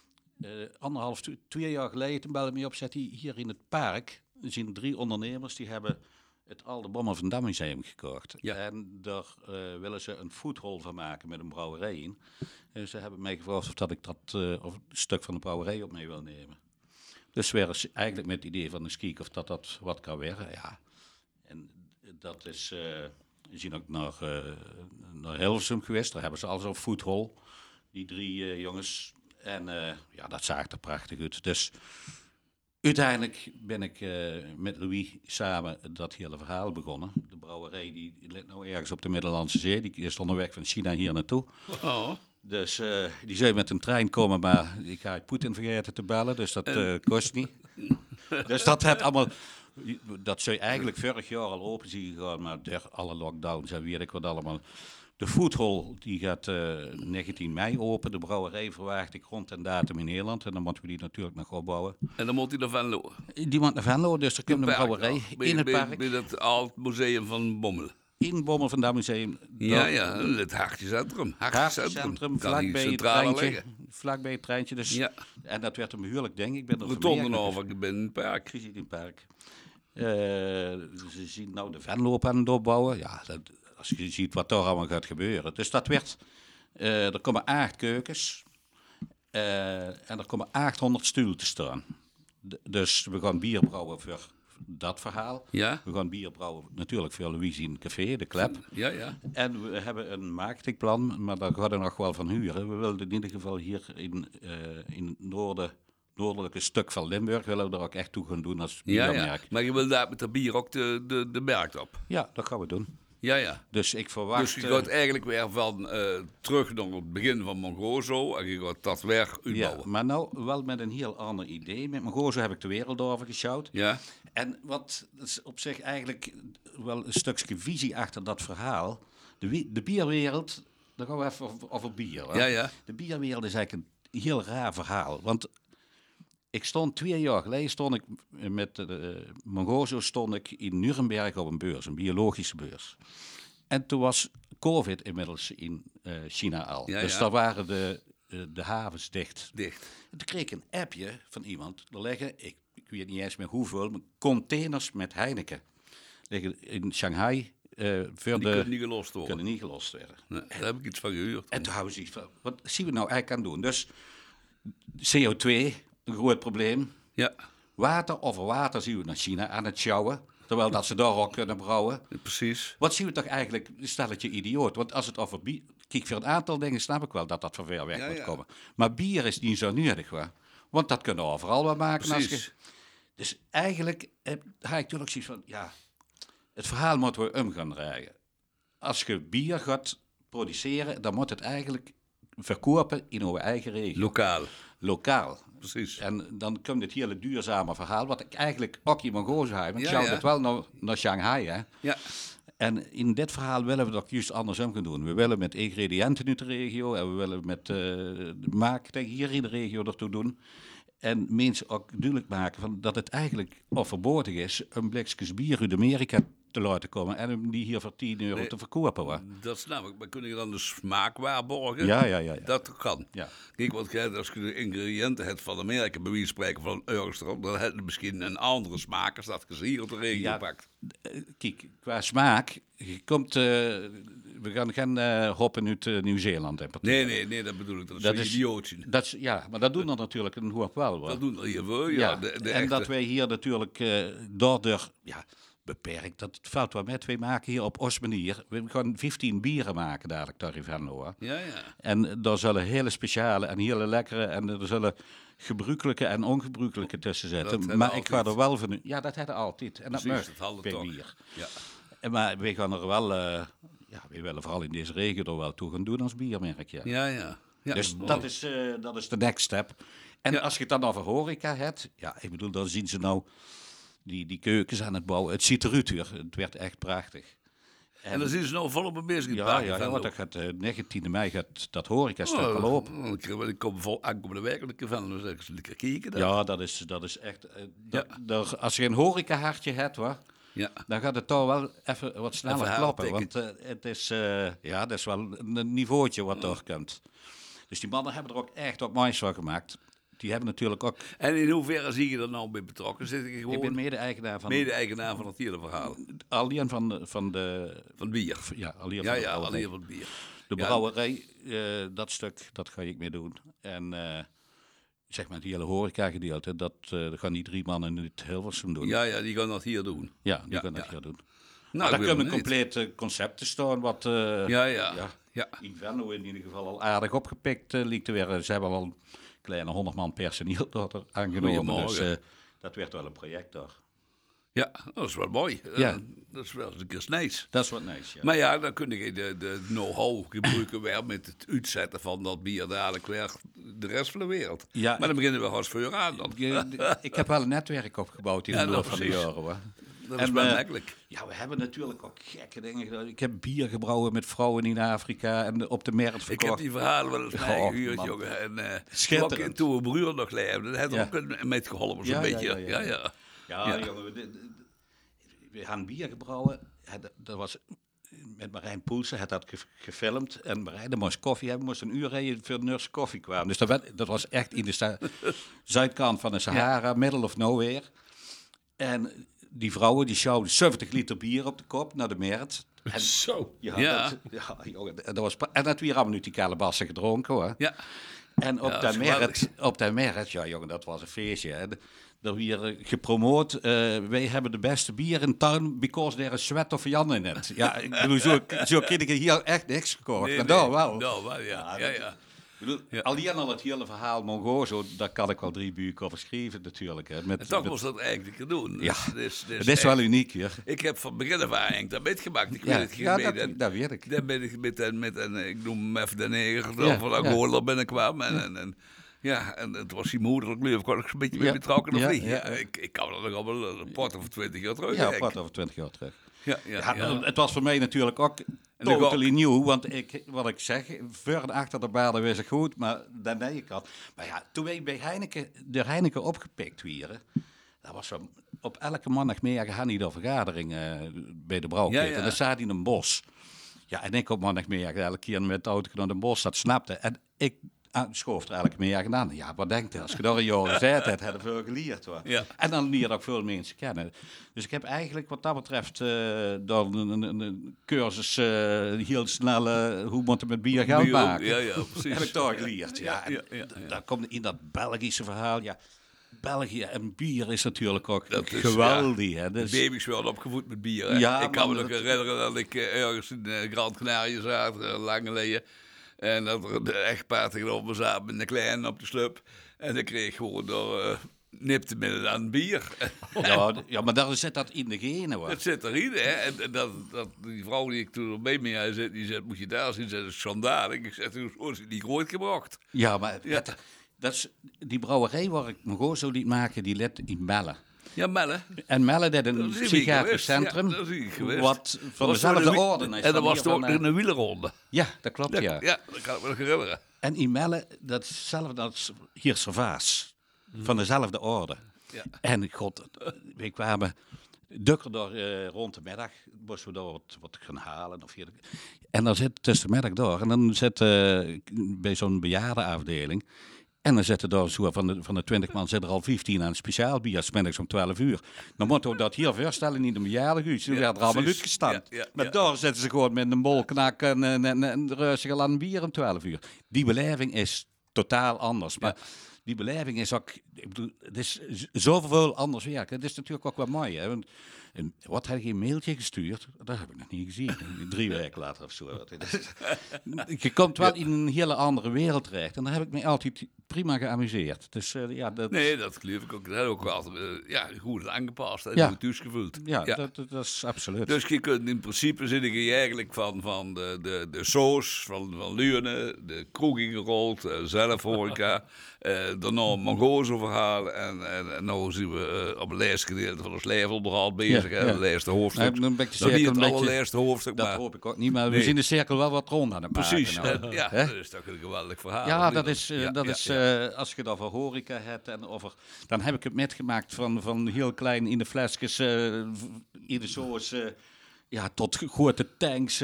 2 jaar geleden, toen belde hij mij op, zet hij hier in het park. Er zijn 3 ondernemers die hebben het Oude Bommen van Dam Museum gekocht. Ja. En daar willen ze een foodhall van maken met een brouwerij in. En ze hebben mij gevraagd of dat ik dat of een stuk van de brouwerij op mee wil nemen. Dus we waren eigenlijk met het idee van eens kijken of dat wat kan werken. Ja. En dat is, we zijn ook naar Hilversum geweest. Daar hebben ze al zo'n foodhall, die 3 jongens. En ja, dat zag er prachtig uit. Dus uiteindelijk ben ik met Louis samen dat hele verhaal begonnen. De brouwerij die ligt nou ergens op de Middellandse Zee. Die is onderweg van China hier naartoe. Oh. Dus die zou met een trein komen, maar ik ga Poetin vergeten te bellen. Dus dat kost niet. Dus dat het allemaal... Dat zou eigenlijk vorig jaar al open zijn gegaan, maar door alle lockdowns en weet ik wat allemaal. De foodhall die gaat 19 mei open. De brouwerij verwacht ik rond een datum in Nederland. En dan moeten we die natuurlijk nog opbouwen. En dan moet hij naar Venlo. Die moet naar Venlo, dus er komt een brouwerij in het park. Bij het oud museum van Bommel. In Bommel van dat museum. Ja, het Hartjecentrum. Hartjecentrum, vlakbij het treintje. Dus, Ja. En dat werd een behoorlijk ding. Ik ben er Rotonde over, ik ben in het park. in het park. Ze zien nou de Venlo aan het opbouwen. Ja, als je ziet wat daar allemaal gaat gebeuren. Dus dat werd... er komen 8 keukens. En er komen 800 stoelen te staan. Dus we gaan bier brouwen voor dat verhaal. Ja. We gaan bier brouwen natuurlijk voor Louis in het café, de Klep. Ja, ja. En we hebben een marketingplan, maar daar gaan we nog wel van huren. We willen in ieder geval hier in het noordelijke stuk van Limburg willen we er ook echt toe gaan doen als biermerk. Ja. Maar je wil daar met dat bier ook de markt op. Ja, dat gaan we doen. Ja, ja. Dus ik verwacht... Dus je gaat eigenlijk weer van terug naar het begin van Mongozo en je gaat dat weer uitbouwen. Ja, maar nou wel met een heel ander idee. Met Mongozo heb ik de wereld over geschouwd. Ja. En wat is op zich eigenlijk wel een stukje visie achter dat verhaal. De bierwereld, dan gaan we even over bier. Hè? Ja, ja. De bierwereld is eigenlijk een heel raar verhaal. Want ik stond 2 jaar geleden met Mongozo in Nuremberg op een beurs, een biologische beurs. En toen was COVID inmiddels in China al. Ja, dus ja. daar waren de havens dicht. Dicht. En toen kreeg ik een appje van iemand. Er liggen, ik weet niet eens meer hoeveel, maar containers met Heineken. Liggen in Shanghai. Die kunnen niet gelost worden. Kunnen niet gelost worden. Nee, daar heb ik iets van gehuurd. En toen houden ze iets van, wat zien we nou eigenlijk aan doen? Dus CO2, een groot probleem. Ja, Over water zien we naar China aan het sjouwen. Terwijl dat ze daar ook kunnen brouwen. precies. Wat zien we toch eigenlijk, stel het je idioot. Want als het over bier... Kijk, voor een aantal dingen snap ik wel dat dat van ver weg moet komen. Maar bier is niet zo nodig, hoor. Want dat kunnen we overal wel maken. Precies. Dus eigenlijk ga ik natuurlijk zoiets van... Ja, het verhaal moeten we gaan draaien. Als je bier gaat produceren, dan moet het eigenlijk verkopen in onze eigen regio. Lokaal. Precies. En dan komt het hele duurzame verhaal, wat ik eigenlijk ook in Mongozo heb. Want ik zou ja. het wel naar Shanghai, hè. Ja. En in dit verhaal willen we dat juist andersom gaan doen. We willen met ingrediënten uit de regio en we willen met de marketing hier in de regio ertoe doen. En mensen ook duidelijk maken van dat het eigenlijk overbodig is een blikjes bier uit Amerika te laten komen en hem die hier voor €10 te verkopen. Hoor. Dat snap ik. Maar kun je dan de smaak waarborgen? Ja. Dat kan. Ja. Kijk, want als je de ingrediënten hebt van Amerika, bij wie spreken van euro's erop, dan heb je misschien een andere smaak als dat je ze hier op de regio pakt. Kijk, qua smaak, je komt we gaan geen hoppen uit Nieuw-Zeeland importeren. Nee, dat bedoel ik. Dat is Dat zo'n is- idiootje. Ja, maar dat doen dan natuurlijk een hoop wel. Hoor. Dat doen we hier wel, Ja, de en echte. dat wij hier natuurlijk daardoor beperkt, dat valt wel met. Wij maken hier op ons manier, we gaan 15 bieren maken dadelijk, daar in Venlo. Hoor. Ja. En daar zullen hele speciale en hele lekkere en er zullen gebruikelijke en ongebruikelijke tussen Dat zitten. hebben Maar we ik ga altijd. er wel van. Ja, dat hebben we altijd. En dat Precies, mag dat hadden we bij toch. bier. Ja. Maar wij gaan er wel, we willen vooral in deze regio er wel toe gaan doen als biermerk. Ja. Ja. Dus mooi. dat is de next step. En Ja. als je het dan over horeca hebt, ik bedoel, dan zien ze nou die keukens aan het bouwen. Het ziet eruit weer. Het werd echt prachtig. En dan zijn ze nou volop mee bezig. in het park van want dat gaat 19e mei gaat dat horeca-stuk al op. Ik kom vol aankomende week een keer van, dan zeg ik eens lekker kijken. Dan. Ja, dat is echt. Als je een horeca-hartje hebt, hoor, Ja. dan gaat het toch wel even wat sneller Even klappen. aantikken. Want het is, dat is wel een niveautje wat doorkomt. Dus die mannen hebben er ook echt wat moois van gemaakt. Die hebben natuurlijk ook. En in hoeverre zie je er nou bij betrokken? Zit ik Ik gewoon ben mede-eigenaar van. mede-eigenaar van het hele verhaal? Alien van de. Van het bier. Ja, Alien Ja, van de ja, brouwerij. alleen van het bier. De Ja. brouwerij, dat stuk, dat ga ik mee doen. En zeg maar het hele horeca-gedeelte, dat gaan die 3 mannen in het Hilversum doen. Ja, die gaan dat hier doen. Ja, die Ja, gaan dat ja. hier doen. Nou, Daar ik ben kunnen benieuwd. complete concepten staan, wat Ja. in Venlo in ieder geval al aardig opgepikt lijkt te worden. Ze hebben al een kleine 100 man personeel dat er aangenomen. Goedemorgen. Dus dat werd wel een project daar. Ja, dat is wel mooi. Ja. Dat is wel eens een keer nice. Dat is wat nice, ja. Maar ja, dan kun je de know-how gebruiken weer met het uitzetten van dat bier dadelijk weer de rest van de wereld. Ja, Maar dan beginnen we als voor aan dan. Ik heb wel een netwerk opgebouwd in Ja, de loop nou, van de precies. jaren, hoor. Dat is En, wel eh, makkelijk. Ja, we hebben natuurlijk ook gekke dingen gedaan. Ik heb bier gebrouwen met vrouwen in Afrika en op de markt Ik verkocht. heb die verhalen wel eens Oh, meegehuurd, man. jongen. En Schitterend. toen we broer nog leefde, dat had er Ja. ook een met geholpen, zo'n Ja, beetje. ja. Ja. Ja, jongen, we hadden bier gebrouwen. Dat was met Marijn Poelsen, had dat gefilmd. En Marijn moest koffie hebben, moest een uur rijden voor de nurse koffie kwam. Dus dat was echt in de zuidkant van de Sahara, middle of nowhere. En die vrouwen die sjouwden 70 liter bier op de kop naar de markt. En, Zo. Ja. jongen, dat was en dat weer allemaal uit die kalebassen gedronken, hoor. Ja. En op Ja, de dat is geweldig. markt, ja jongen, dat was een feestje. Hè. Er weer gepromoot, wij hebben de beste bier in town because there is sweat of Jan in it. Ja, ik bedoel, zo krijg ik hier echt niks gekocht. Maar daar wel. Nou, wel, ja. Ja. Ik bedoel, Ja. alleen al het hele verhaal Mongozo, daar kan ik wel 3 buren over schrijven natuurlijk. Hè. En toch moest dat eigenlijk doen. Ja, Dus het is wel uniek hier. Ik heb van begin af aan eigenlijk dat metgemaakt. Ik Ja, weet het ja, geen mee. dat weet ik. Dan ben ik met een, ik noem hem even de neger, Ja, van ja. Angola binnenkwam. En het was die moeder, ik kon ik een beetje mee Ja, betrokken of ja, niet. ja, Ja, ja. ik kan er nog allemaal een pot of 20 jaar terug. Ja, denk ik. wat over 20 jaar terug. Ja. Ja, het was voor mij natuurlijk ook En ik totally nieuw, want wat ik zeg, voor en achter de baden wist ik goed, maar dan ben ik had. Maar ja, toen wij bij Heineken opgepikt werden, dat was zo, op elke maandagmiddag hadden die de vergadering bij de brouwketen. Ja. En dan zat in een bos. Ja, en ik op maandagmiddag elke keer met de auto naar de bos, dat snapte. En ik schoof er elke middag aan. Ja, wat denkt je? Als je daar een jaar gezet hebt, hadden veel geleerd, hoor. Ja. En dan leer ook veel mensen kennen. Dus ik heb eigenlijk wat dat betreft dan een cursus heel snel hoe moet je met bier geld maken. Ja, precies. Heb ik daar geleerd. Ja. Ja. Dan komt in dat Belgische verhaal. Ja, België en bier is natuurlijk ook Dat is, geweldig. Hè? De Dus, baby's werden opgevoed met bier. Hè? Ja, ik kan me man, nog dat- herinneren dat ik ergens in Grand Canaria zat, lang geleden. En dat er de echtpaar tegenover me zaten met een kleine op de slup. En ik kreeg gewoon door nipte midden aan bier. ja, maar daar zit dat in de genen, hoor. Dat zit erin, hè. En die vrouw die ik toen mee mee zit, die zei, moet je daar zien, dat is schandaal. Ik zeg, hoe is die groot gebracht? Ja, maar Ja. dat is, die brouwerij waar ik me gewoon zo liet maken, die ligt in Melle. Ja, Melle. En Melle dat Dat een is hier psychiatrisch geweest. centrum, Ja, dat is hier geweest. wat van Was dezelfde zo de- orde is. En dan van was hier er ook van, een wielerronde. Ja, dat klopt, ja. Ja, dat kan ik me nog herinneren. En in Melle, dat is hetzelfde als hier Servaas. Van dezelfde orde. Ja. En god, we kwamen dukker door rond de middag. Moesten we daar wat gaan halen. En dan zit tussen de middag door. En dan zit bij zo'n bejaardenafdeling. En dan zitten er zo van de 20 man zitten er al 15 aan speciaal bier, 's middags om 12 uur. Dan moeten we dat hier voorstellen, niet een bejaardenhuis. Dan werd er allemaal precies. uitgestaan. Ja. Maar daar zitten ze gewoon met een bol knak en rustig aan bier om 12 uur. Die beleving is totaal anders. Maar die beleving is ook, ik bedoel, het is zoveel anders werk. Het is natuurlijk ook wel mooi. Hè? Want, wat heb je een mailtje gestuurd? Dat heb ik nog niet gezien. 3 weken later of zo. Je komt wel in een hele andere wereld terecht. En daar heb ik me altijd prima geamuseerd. Dus Nee, dat geloof ik ook. Dat heb ik ook altijd goed aangepast. En Ja. goed thuisgevoeld. Ja, dat is absoluut. Dus je kunt in principe zit je eigenlijk van de soos, van Lune, de kroeg ingerold, zelfhoreca, daarna Mongozo verhaal en nu zien we op het laatste gedeelte van ons levenonderhoud bezig. Ja, hè, ja. het laatste hoofdstuk. Dan ben ik de Nog niet cirkel het een beetje- allerlaatste hoofdstuk, Dat maar hoop ik ook niet, maar we Nee. zien de cirkel wel wat rond aan het maken. precies. nou. Ja, Hè? dat is toch een geweldig verhaal. Ja, of dat niet? is, Ja, als je het over horeca hebt en over, dan heb ik het metgemaakt van heel klein in de flesjes, in de soos, tot grote tanks.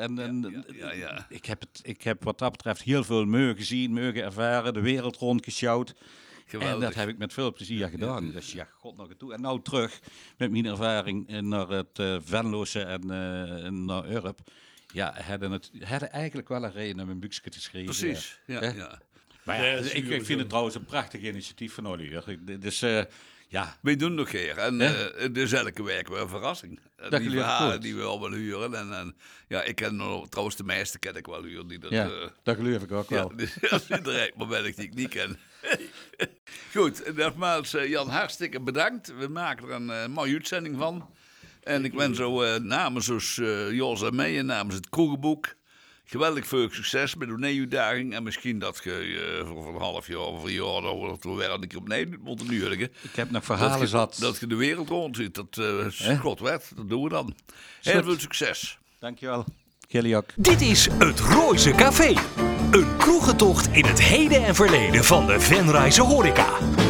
Ja. Ik heb wat dat betreft heel veel mogen zien, mogen ervaren, de wereld rondgesjouwd. Geweldig. En dat heb ik met veel plezier gedaan. Dus ja, god nog toe. En nou terug met mijn ervaring naar het Venlose en naar Urp. Ja, hadden eigenlijk wel een reden om een boekje te schrijven. Precies. Ja, Hè? ja. Maar Ja, ja, dat is ik sowieso. vind het trouwens een prachtig initiatief van Olivier. Dus ja, Wij doen nog keer. En Ja. het is elke week weer een verrassing. En Dat die geloof ik verhalen goed. die we allemaal huren. En ik ken trouwens de meeste ken ik wel huren. Die dat, ja dat geloof ik ook wel. ja, dat is iedereen moment die ik niet ken. Goed, nogmaals Jan, hartstikke bedankt. We maken er een mooie uitzending van. En ik wens zo namens ons Jos en mij en namens het Kroegenboek geweldig veel succes met de nieuwdaging. En misschien dat je voor een half jaar of een jaar dat we weer een keer opnieuw moeten huren. Ik heb nog verhalen zat. Dat je de wereld rond ziet. Dat is God wet. Dat doen we dan. Heel Goed. veel succes. Dankjewel. Jullie ook. Dit is het Rooise Café. Een kroegentocht in het heden en verleden van de Venrayse horeca.